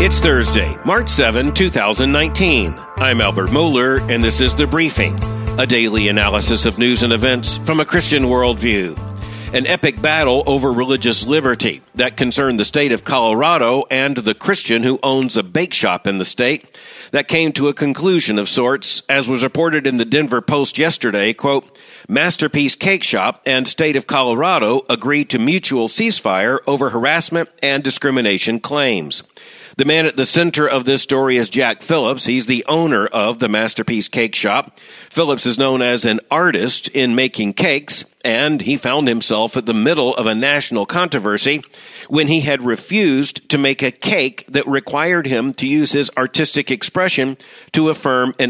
It's Thursday, March 7, 2019. I'm Albert Mohler, and this is The Briefing, a daily analysis of news and events from a Christian worldview. An epic battle over religious liberty that concerned the state of Colorado and the Christian who owns a bake shop in the state that came to a conclusion of sorts, as was reported in the Denver Post yesterday, quote, Masterpiece Cake Shop and State of Colorado agreed to mutual ceasefire over harassment and discrimination claims. The man at the center of this story is Jack Phillips. He's the owner of the Masterpiece Cake Shop. Phillips is known as an artist in making cakes, and he found himself at the middle of a national controversy when he had refused to make a cake that required him to use his artistic expression to affirm an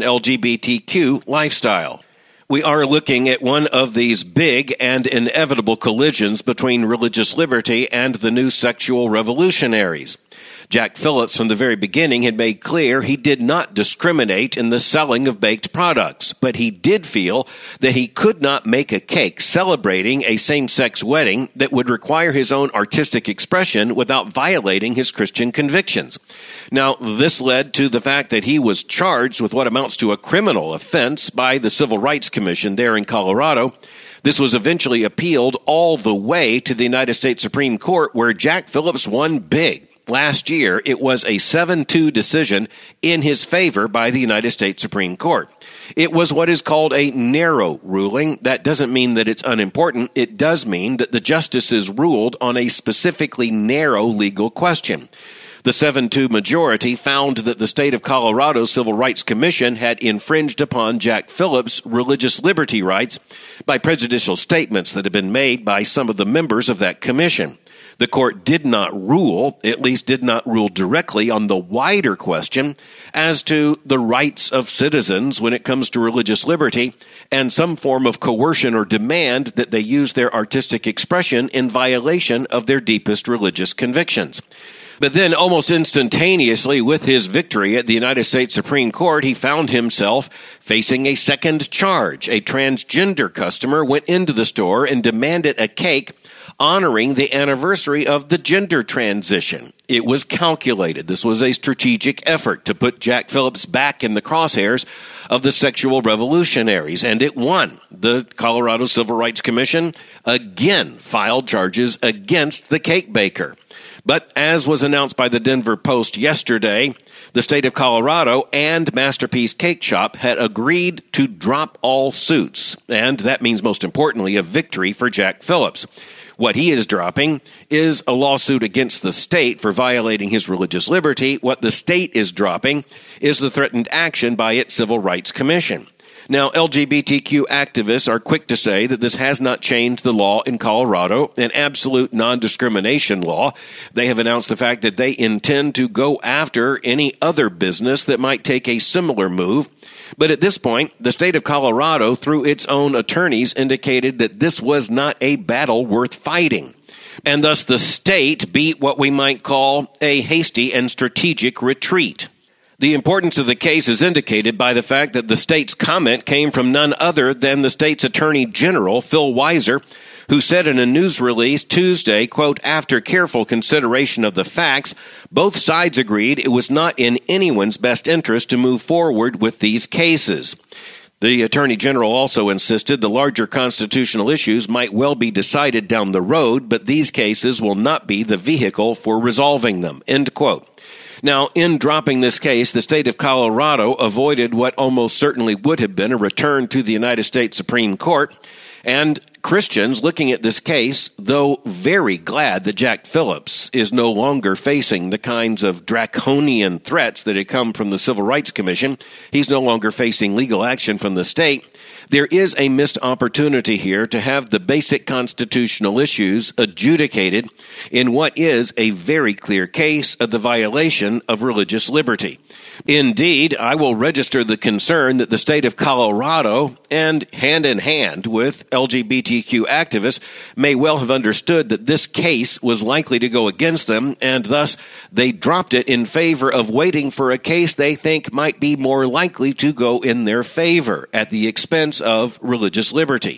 LGBTQ lifestyle. We are looking at one of these big and inevitable collisions between religious liberty and the new sexual revolutionaries. Jack Phillips, from the very beginning, had made clear he did not discriminate in the selling of baked products, but he did feel that he could not make a cake celebrating a same-sex wedding that would require his own artistic expression without violating his Christian convictions. Now, this led to the fact that he was charged with what amounts to a criminal offense by the Civil Rights Commission there in Colorado. This was eventually appealed all the way to the United States Supreme Court, where Jack Phillips won big. Last year, it was a 7-2 decision in his favor by the United States Supreme Court. It was what is called a narrow ruling. That doesn't mean that it's unimportant. It does mean that the justices ruled on a specifically narrow legal question. The 7-2 majority found that the state of Colorado Civil Rights Commission had infringed upon Jack Phillips' religious liberty rights by prejudicial statements that had been made by some of the members of that commission. The court did not rule, at least did not rule directly on the wider question as to the rights of citizens when it comes to religious liberty and some form of coercion or demand that they use their artistic expression in violation of their deepest religious convictions. But then almost instantaneously with his victory at the United States Supreme Court, he found himself facing a second charge. A transgender customer went into the store and demanded a cake honoring the anniversary of the gender transition. It was calculated. This was a strategic effort to put Jack Phillips back in the crosshairs of the sexual revolutionaries, and it won. The Colorado Civil Rights Commission again filed charges against the cake baker. But as was announced by the Denver Post yesterday, the state of Colorado and Masterpiece Cake Shop had agreed to drop all suits, and that means most importantly a victory for Jack Phillips. What he is dropping is a lawsuit against the state for violating his religious liberty. What the state is dropping is the threatened action by its Civil Rights Commission. Now, LGBTQ activists are quick to say that this has not changed the law in Colorado, an absolute non-discrimination law. They have announced the fact that they intend to go after any other business that might take a similar move. But at this point, the state of Colorado, through its own attorneys, indicated that this was not a battle worth fighting. And thus the state beat what we might call a hasty and strategic retreat. The importance of the case is indicated by the fact that the state's comment came from none other than the state's Attorney General, Phil Weiser, who said in a news release Tuesday, quote, after careful consideration of the facts, both sides agreed it was not in anyone's best interest to move forward with these cases. The Attorney General also insisted the larger constitutional issues might well be decided down the road, but these cases will not be the vehicle for resolving them, end quote. Now, in dropping this case, the state of Colorado avoided what almost certainly would have been a return to the United States Supreme Court. And Christians looking at this case, though very glad that Jack Phillips is no longer facing the kinds of draconian threats that had come from the Civil Rights Commission, he's no longer facing legal action from the state. There is a missed opportunity here to have the basic constitutional issues adjudicated in what is a very clear case of the violation of religious liberty. Indeed, I will register the concern that the state of Colorado, and hand in hand with LGBTQ activists, may well have understood that this case was likely to go against them, and thus they dropped it in favor of waiting for a case they think might be more likely to go in their favor at the expense of religious liberty.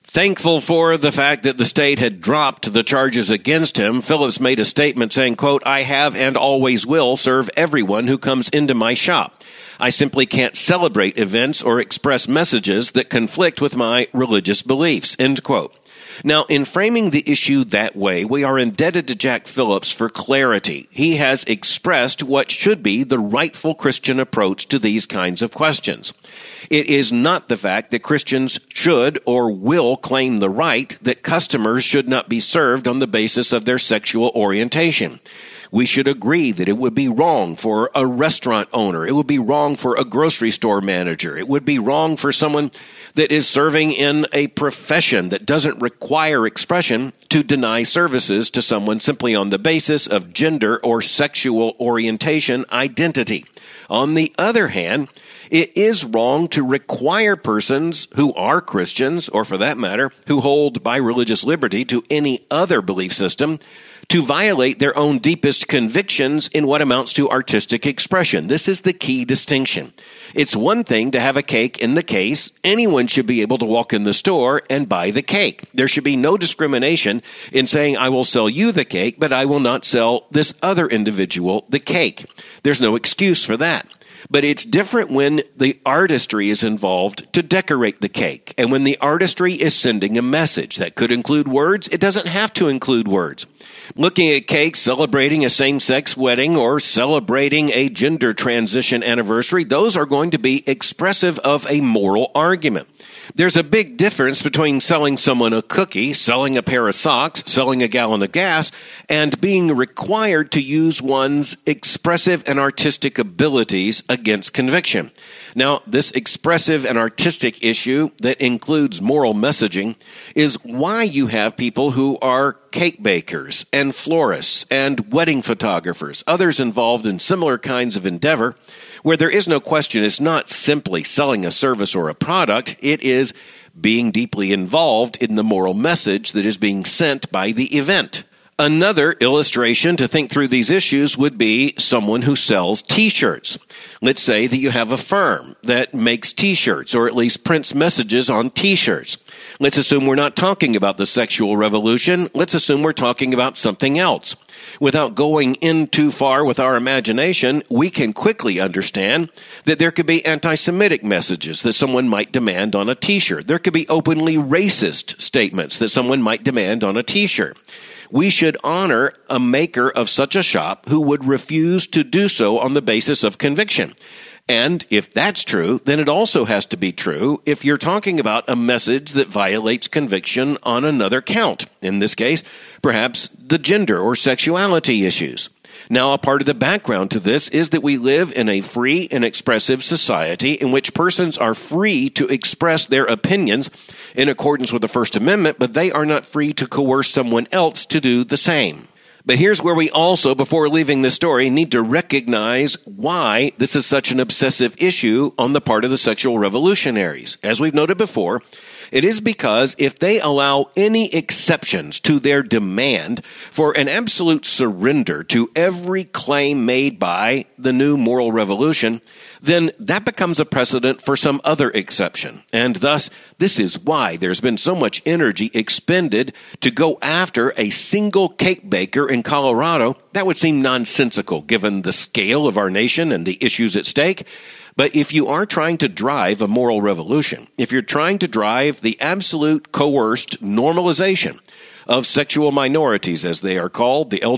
Thankful for the fact that the state had dropped the charges against him, Phillips made a statement saying, quote, "I have and always will serve everyone who comes into my shop. I simply can't celebrate events or express messages that conflict with my religious beliefs," end quote. Now, in framing the issue that way, we are indebted to Jack Phillips for clarity. He has expressed what should be the rightful Christian approach to these kinds of questions. It is not the fact that Christians should or will claim the right that customers should not be served on the basis of their sexual orientation. We should agree that it would be wrong for a restaurant owner. It would be wrong for a grocery store manager. It would be wrong for someone that is serving in a profession that doesn't require expression to deny services to someone simply on the basis of gender or sexual orientation identity. On the other hand, it is wrong to require persons who are Christians, or for that matter, who hold by religious liberty to any other belief system, to violate their own deepest convictions in what amounts to artistic expression. This is the key distinction. It's one thing to have a cake in the case. Anyone should be able to walk in the store and buy the cake. There should be no discrimination in saying, I will sell you the cake, but I will not sell this other individual the cake. There's no excuse for that. But it's different when the artistry is involved to decorate the cake. And when the artistry is sending a message that could include words, it doesn't have to include words. Looking at cakes celebrating a same-sex wedding or celebrating a gender transition anniversary, those are going to be expressive of a moral argument. There's a big difference between selling someone a cookie, selling a pair of socks, selling a gallon of gas, and being required to use one's expressive and artistic abilities against conviction. Now, this expressive and artistic issue that includes moral messaging is why you have people who are cake bakers and florists and wedding photographers, others involved in similar kinds of endeavor, where there is no question it's not simply selling a service or a product, it is being deeply involved in the moral message that is being sent by the event. Another illustration to think through these issues would be someone who sells T-shirts. Let's say that you have a firm that makes T-shirts, or at least prints messages on T-shirts. Let's assume we're not talking about the sexual revolution. Let's assume we're talking about something else. Without going in too far with our imagination, we can quickly understand that there could be anti-Semitic messages that someone might demand on a T-shirt. There could be openly racist statements that someone might demand on a T-shirt. We should honor a maker of such a shop who would refuse to do so on the basis of conviction. And if that's true, then it also has to be true if you're talking about a message that violates conviction on another count. In this case, perhaps the gender or sexuality issues. Now, a part of the background to this is that we live in a free and expressive society in which persons are free to express their opinions in accordance with the First Amendment, but they are not free to coerce someone else to do the same. But here's where we also, before leaving this story, need to recognize why this is such an obsessive issue on the part of the sexual revolutionaries. As we've noted before, it is because if they allow any exceptions to their demand for an absolute surrender to every claim made by the new moral revolution, then that becomes a precedent for some other exception. And thus, this is why there's been so much energy expended to go after a single cake baker in Colorado. That would seem nonsensical given the scale of our nation and the issues at stake. But if you are trying to drive a moral revolution, if you're trying to drive the absolute coerced normalization of sexual minorities, as they are called, the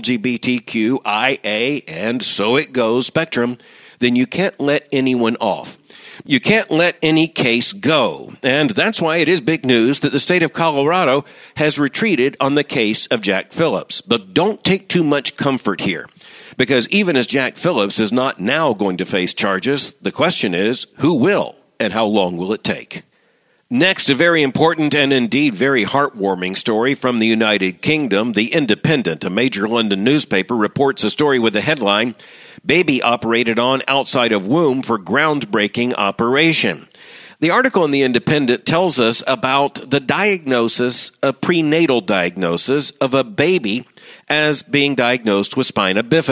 LGBTQIA, and so it goes spectrum, then you can't let anyone off. You can't let any case go. And that's why it is big news that the state of Colorado has retreated on the case of Jack Phillips. But don't take too much comfort here, because even as Jack Phillips is not now going to face charges, the question is, who will and how long will it take? Next, a very important and indeed very heartwarming story from the United Kingdom. The Independent, a major London newspaper, reports a story with the headline, "Baby Operated on Outside of Womb for Groundbreaking Operation." The article in The Independent tells us about the diagnosis, a prenatal diagnosis of a baby as being diagnosed with spina bifida.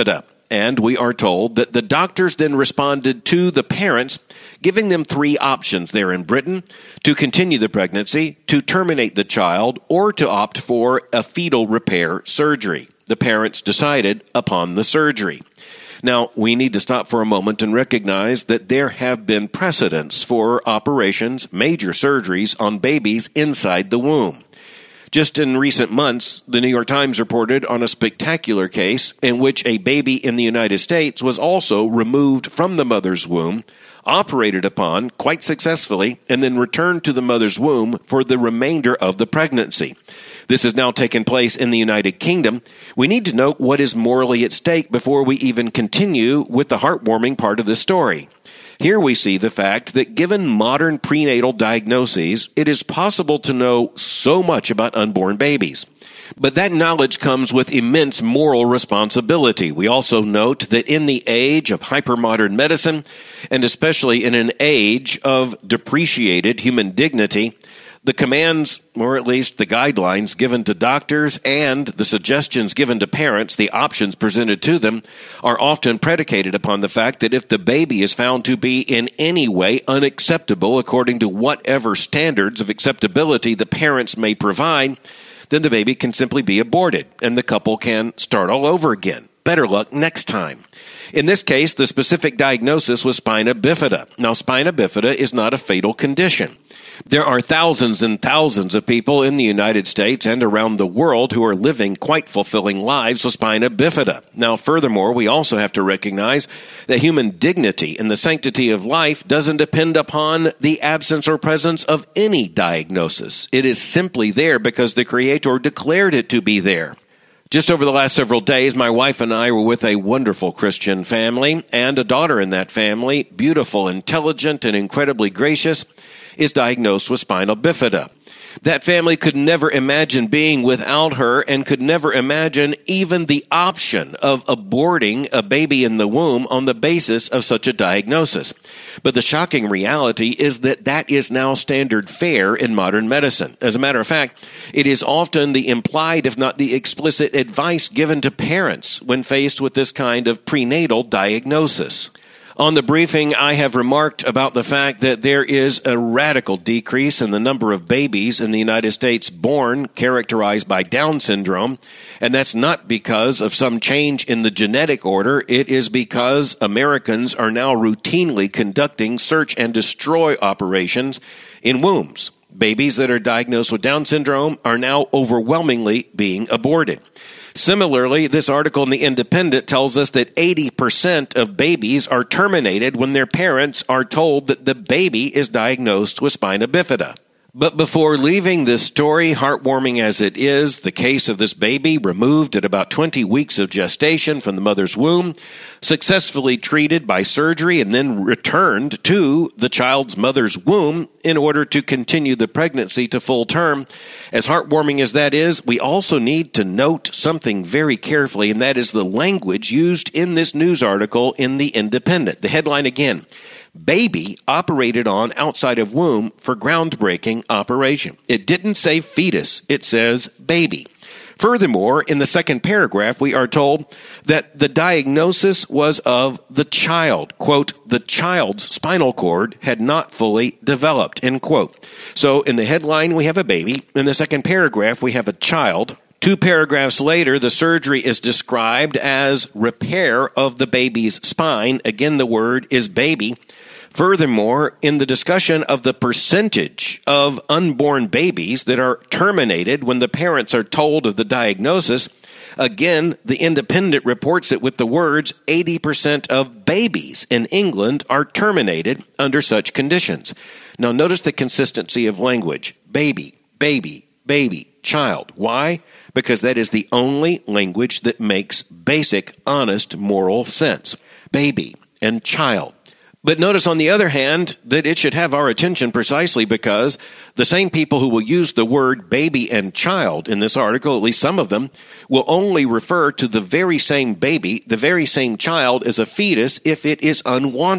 And we are told that the doctors then responded to the parents, giving them three options there in Britain: to continue the pregnancy, to terminate the child, or to opt for a fetal repair surgery. The parents decided upon the surgery. Now, we need to stop for a moment and recognize that there have been precedents for operations, major surgeries on babies inside the womb. Just in recent months, the New York Times reported on a spectacular case in which a baby in the United States was also removed from the mother's womb, operated upon quite successfully, and then returned to the mother's womb for the remainder of the pregnancy. This has now taken place in the United Kingdom. We need to know what is morally at stake before we even continue with the heartwarming part of this story. Here we see the fact that given modern prenatal diagnoses, it is possible to know so much about unborn babies. But that knowledge comes with immense moral responsibility. We also note that in the age of hypermodern medicine, and especially in an age of depreciated human dignity, the commands, or at least the guidelines given to doctors and the suggestions given to parents, the options presented to them, are often predicated upon the fact that if the baby is found to be in any way unacceptable according to whatever standards of acceptability the parents may provide, then the baby can simply be aborted and the couple can start all over again. Better luck next time. In this case, the specific diagnosis was spina bifida. Now, spina bifida is not a fatal condition. There are thousands and thousands of people in the United States and around the world who are living quite fulfilling lives with spina bifida. Now, furthermore, we also have to recognize that human dignity and the sanctity of life doesn't depend upon the absence or presence of any diagnosis. It is simply there because the Creator declared it to be there. Just over the last several days, my wife and I were with a wonderful Christian family, and a daughter in that family, beautiful, intelligent, and incredibly gracious, is diagnosed with spina bifida. That family could never imagine being without her and could never imagine even the option of aborting a baby in the womb on the basis of such a diagnosis. But the shocking reality is that that is now standard fare in modern medicine. As a matter of fact, it is often the implied, if not the explicit, advice given to parents when faced with this kind of prenatal diagnosis. On the briefing, I have remarked about the fact that there is a radical decrease in the number of babies in the United States born characterized by Down syndrome, and that's not because of some change in the genetic order. It is because Americans are now routinely conducting search and destroy operations in wombs. Babies that are diagnosed with Down syndrome are now overwhelmingly being aborted. Similarly, this article in The Independent tells us that 80% of babies are terminated when their parents are told that the baby is diagnosed with spina bifida. But before leaving this story, heartwarming as it is, the case of this baby removed at about 20 weeks of gestation from the mother's womb, successfully treated by surgery and then returned to the child's mother's womb in order to continue the pregnancy to full term. As heartwarming as that is, we also need to note something very carefully, and that is the language used in this news article in The Independent. The headline again: baby operated on outside of womb for groundbreaking operation. It didn't say fetus, it says baby. Furthermore, in the second paragraph, we are told that the diagnosis was of the child. Quote, the child's spinal cord had not fully developed, end quote. So in the headline, we have a baby. In the second paragraph, we have a child. 2 paragraphs later, the surgery is described as repair of the baby's spine. Again, the word is baby. Furthermore, in the discussion of the percentage of unborn babies that are terminated when the parents are told of the diagnosis, again, The Independent reports it with the words 80% of babies in England are terminated under such conditions. Now, notice the consistency of language. Baby, baby, baby, child. Why? Because that is the only language that makes basic, honest, moral sense. Baby and child. But notice, on the other hand, that it should have our attention precisely because the same people who will use the word baby and child in this article, at least some of them, will only refer to the very same baby, the very same child, as a fetus if it is unwanted.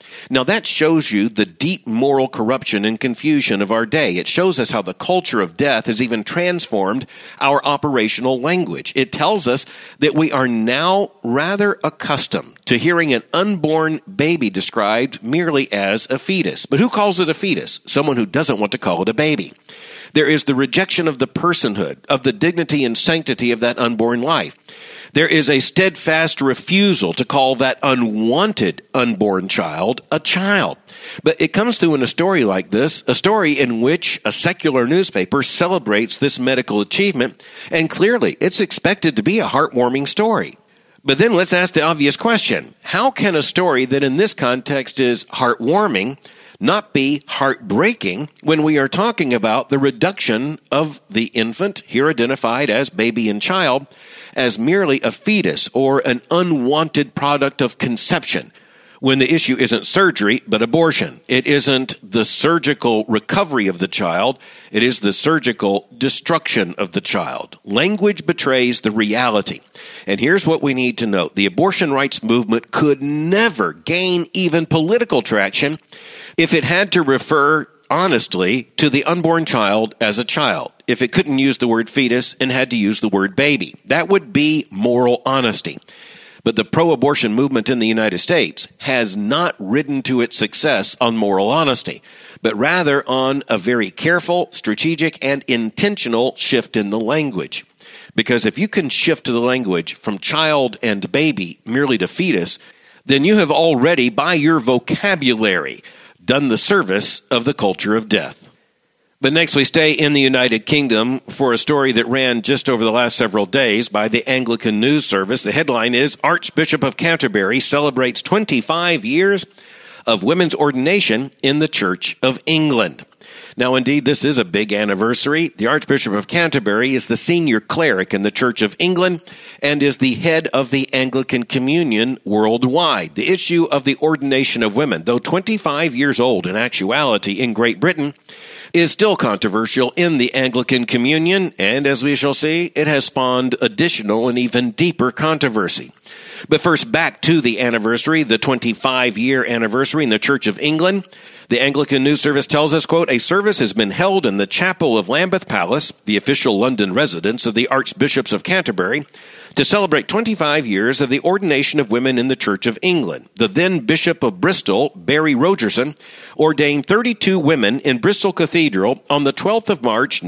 Now that shows you the deep moral corruption and confusion of our day. It shows us how the culture of death has even transformed our operational language. It tells us that we are now rather accustomed to hearing an unborn baby described merely as a fetus. But who calls it a fetus? Someone who doesn't want to call it a baby. There is the rejection of the personhood, of the dignity and sanctity of that unborn life. There is a steadfast refusal to call that unwanted unborn child a child. But it comes through in a story like this, a story in which a secular newspaper celebrates this medical achievement, and clearly it's expected to be a heartwarming story. But then let's ask the obvious question. How can a story that in this context is heartwarming not be heartbreaking when we are talking about the reduction of the infant, here identified as baby and child, as merely a fetus or an unwanted product of conception, when the issue isn't surgery but abortion? It isn't the surgical recovery of the child, it is the surgical destruction of the child. Language betrays the reality. And here's what we need to note. The abortion rights movement could never gain even political traction if it had to refer honestly to the unborn child as a child, if it couldn't use the word fetus and had to use the word baby. That would be moral honesty. But the pro-abortion movement in the United States has not ridden to its success on moral honesty, but rather on a very careful, strategic, and intentional shift in the language. Because if you can shift the language from child and baby merely to fetus, then you have already, by your vocabulary, done the service of the culture of death. But next we stay in the United Kingdom for a story that ran just over the last several days by the Anglican News Service. The headline is, Archbishop of Canterbury celebrates 25 years of women's ordination in the Church of England. Now, indeed, this is a big anniversary. The Archbishop of Canterbury is the senior cleric in the Church of England and is the head of the Anglican Communion worldwide. The issue of the ordination of women, though 25 years old in actuality in Great Britain, is still controversial in the Anglican Communion, and as we shall see, it has spawned additional and even deeper controversy. But first, back to the anniversary, the 25-year anniversary in the Church of England. The Anglican News Service tells us, quote, a service has been held in the chapel of Lambeth Palace, the official London residence of the Archbishops of Canterbury, to celebrate 25 years of the ordination of women in the Church of England. The then Bishop of Bristol, Barry Rogerson, ordained 32 women in Bristol Cathedral on the 12th of March,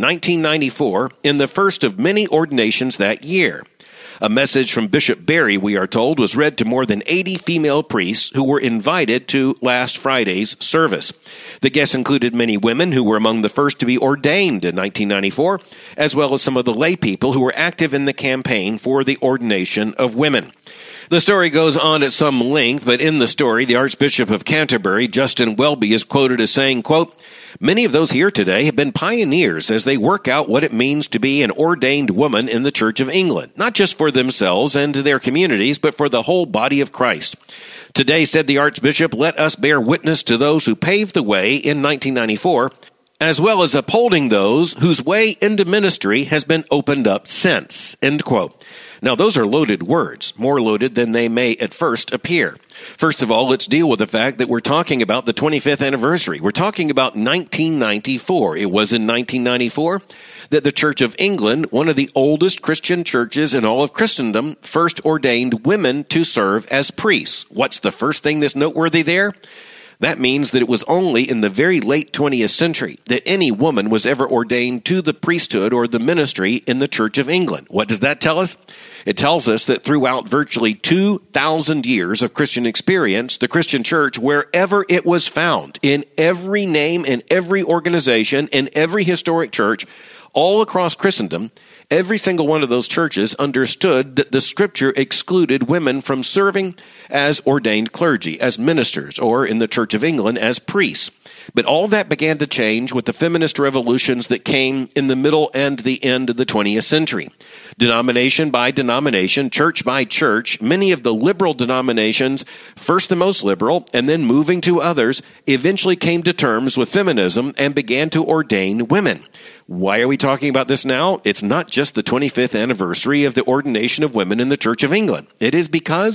1994, in the first of many ordinations that year. A message from Bishop Barry, we are told, was read to more than 80 female priests who were invited to last Friday's service. The guests included many women who were among the first to be ordained in 1994, as well as some of the lay people who were active in the campaign for the ordination of women. The story goes on at some length, but in the story, the Archbishop of Canterbury, Justin Welby, is quoted as saying, quote, many of those here today have been pioneers as they work out what it means to be an ordained woman in the Church of England, not just for themselves and their communities, but for the whole body of Christ. Today, said the Archbishop, let us bear witness to those who paved the way in 1994, as well as upholding those whose way into ministry has been opened up since, end quote. Now, those are loaded words, more loaded than they may at first appear. First of all, let's deal with the fact that we're talking about the 25th anniversary. We're talking about 1994. It was in 1994 that the Church of England, one of the oldest Christian churches in all of Christendom, first ordained women to serve as priests. What's the first thing that's noteworthy there? That means that it was only in the very late 20th century that any woman was ever ordained to the priesthood or the ministry in the Church of England. What does that tell us? It tells us that throughout virtually 2,000 years of Christian experience, the Christian church, wherever it was found, in every name, in every organization, in every historic church, all across Christendom, every single one of those churches understood that the Scripture excluded women from serving as ordained clergy, as ministers, or in the Church of England, as priests. But all that began to change with the feminist revolutions that came in the middle and the end of the 20th century. Denomination by denomination, church by church, many of the liberal denominations, first the most liberal, and then moving to others, eventually came to terms with feminism and began to ordain women. Why are we talking about this now? It's not just the 25th anniversary of the ordination of women in the Church of England. It is because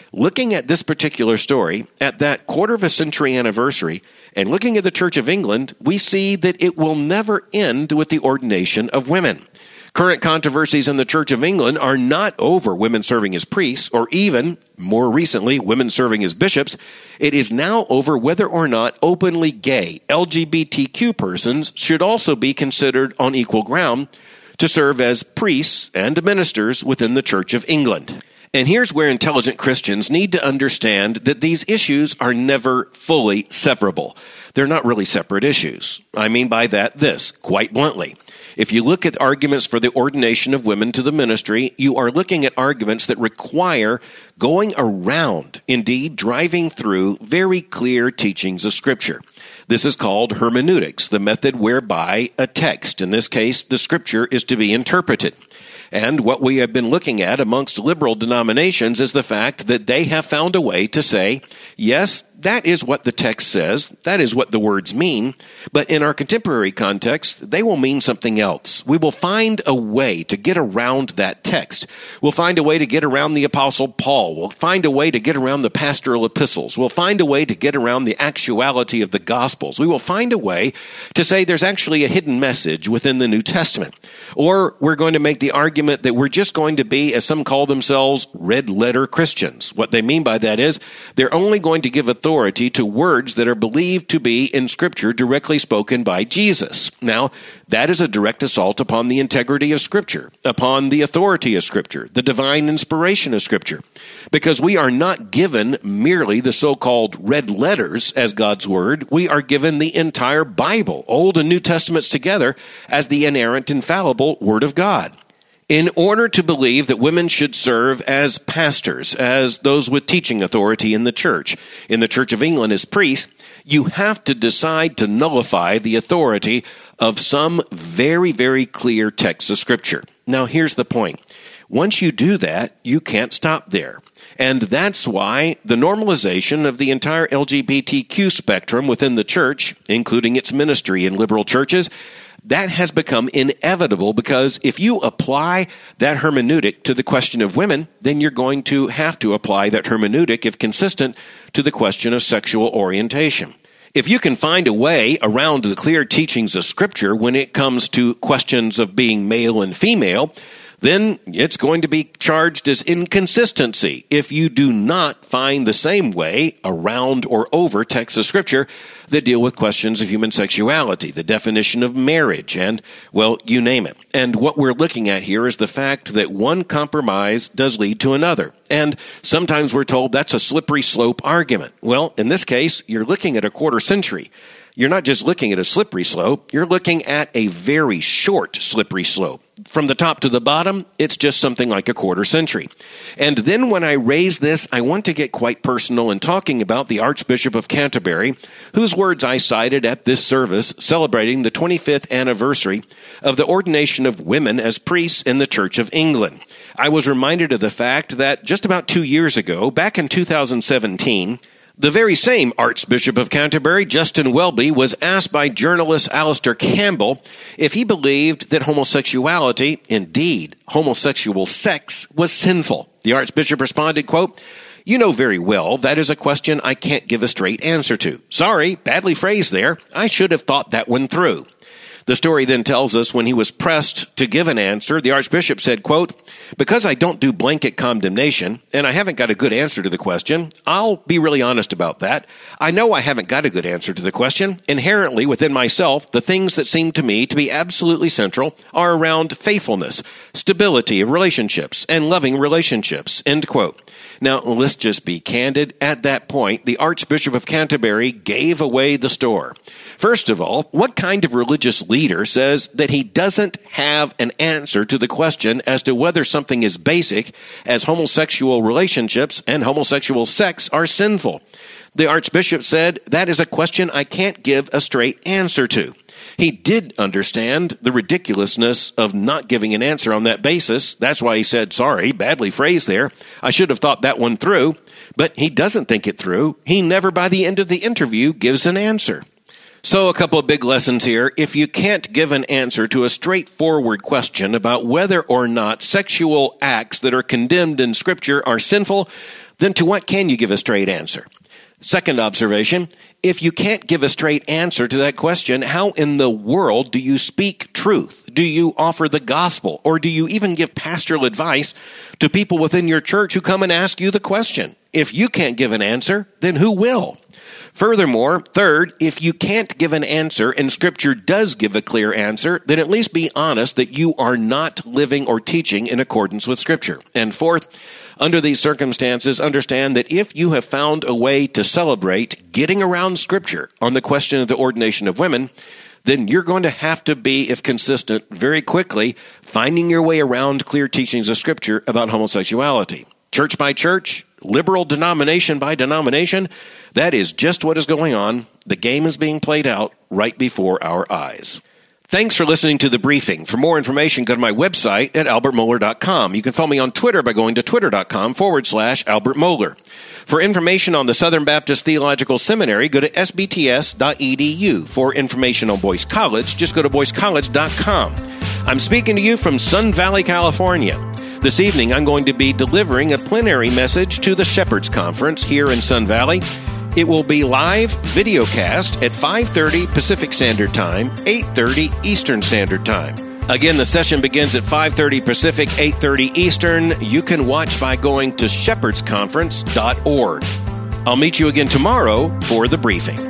Looking at this particular story, at that quarter of a century anniversary, and looking at the Church of England, we see that it will never end with the ordination of women. Current controversies in the Church of England are not over women serving as priests, or even, more recently, women serving as bishops. It is now over whether or not openly gay LGBTQ persons should also be considered on equal ground to serve as priests and ministers within the Church of England. And here's where intelligent Christians need to understand that these issues are never fully separable. They're not really separate issues. I mean by that this, quite bluntly. If you look at arguments for the ordination of women to the ministry, you are looking at arguments that require going around, indeed driving through very clear teachings of Scripture. This is called hermeneutics, the method whereby a text, in this case the Scripture, is to be interpreted. And what we have been looking at amongst liberal denominations is the fact that they have found a way to say, yes, that is what the text says, that is what the words mean, but in our contemporary context, they will mean something else. We will find a way to get around that text. We'll find a way to get around the Apostle Paul. We'll find a way to get around the pastoral epistles. We'll find a way to get around the actuality of the Gospels. We will find a way to say there's actually a hidden message within the New Testament. Or we're going to make the argument that we're just going to be, as some call themselves, red letter Christians. What they mean by that is they're only going to give authority to words that are believed to be in Scripture directly spoken by Jesus. Now, that is a direct assault upon the integrity of Scripture, upon the authority of Scripture, the divine inspiration of Scripture, because we are not given merely the so-called red letters as God's Word. We are given the entire Bible, Old and New Testaments together, as the inerrant, infallible Word of God. In order to believe that women should serve as pastors, as those with teaching authority in the Church of England as priests, you have to decide to nullify the authority of some very, very clear texts of Scripture. Now, here's the point. Once you do that, you can't stop there. And that's why the normalization of the entire LGBTQ spectrum within the Church, including its ministry in liberal churches, that has become inevitable, because if you apply that hermeneutic to the question of women, then you're going to have to apply that hermeneutic, if consistent, to the question of sexual orientation. If you can find a way around the clear teachings of Scripture when it comes to questions of being male and female, then it's going to be charged as inconsistency if you do not find the same way around or over texts of Scripture that deal with questions of human sexuality, the definition of marriage, and, well, you name it. And what we're looking at here is the fact that one compromise does lead to another. And sometimes we're told that's a slippery slope argument. Well, in this case, you're looking at a quarter century. You're not just looking at a slippery slope, you're looking at a very short slippery slope. From the top to the bottom, it's just something like a quarter century. And then when I raise this, I want to get quite personal in talking about the Archbishop of Canterbury, whose words I cited at this service celebrating the 25th anniversary of the ordination of women as priests in the Church of England. I was reminded of the fact that just about 2 years ago, back in 2017, the very same Archbishop of Canterbury, Justin Welby, was asked by journalist Alistair Campbell if he believed that homosexuality, indeed homosexual sex, was sinful. The Archbishop responded, quote, "You know very well that is a question I can't give a straight answer to. Sorry, badly phrased there. I should have thought that one through." The story then tells us when he was pressed to give an answer, the Archbishop said, quote, "Because I don't do blanket condemnation, and I haven't got a good answer to the question, I'll be really honest about that. I know I haven't got a good answer to the question. Inherently within myself, the things that seem to me to be absolutely central are around faithfulness, stability of relationships, and loving relationships," end quote. Now, let's just be candid. At that point, the Archbishop of Canterbury gave away the store. First of all, what kind of religious leader says that he doesn't have an answer to the question as to whether something is basic, as homosexual relationships and homosexual sex are sinful? The Archbishop said, "That is a question I can't give a straight answer to." He did understand the ridiculousness of not giving an answer on that basis. That's why he said, "Sorry, badly phrased there. I should have thought that one through." But he doesn't think it through. He never, by the end of the interview, gives an answer. So a couple of big lessons here. If you can't give an answer to a straightforward question about whether or not sexual acts that are condemned in Scripture are sinful, then to what can you give a straight answer? Second observation, if you can't give a straight answer to that question, how in the world do you speak truth? Do you offer the gospel? Or do you even give pastoral advice to people within your church who come and ask you the question? If you can't give an answer, then who will? Furthermore, third, if you can't give an answer and Scripture does give a clear answer, then at least be honest that you are not living or teaching in accordance with Scripture. And fourth, under these circumstances, understand that if you have found a way to celebrate getting around Scripture on the question of the ordination of women, then you're going to have to be, if consistent, very quickly finding your way around clear teachings of Scripture about homosexuality. Church by church, liberal denomination by denomination, that is just what is going on. The game is being played out right before our eyes. Thanks for listening to The Briefing. For more information, go to my website at albertmohler.com. You can follow me on Twitter by going to twitter.com/Albert Mohler. For information on the Southern Baptist Theological Seminary, go to sbts.edu. For information on Boyce College, just go to boycecollege.com. I'm speaking to you from Sun Valley, California. This evening, I'm going to be delivering a plenary message to the Shepherds Conference here in Sun Valley. It will be live videocast at 5:30 Pacific Standard Time, 8:30 Eastern Standard Time. Again, the session begins at 5:30 Pacific, 8:30 Eastern. You can watch by going to shepherdsconference.org. I'll meet you again tomorrow for The Briefing.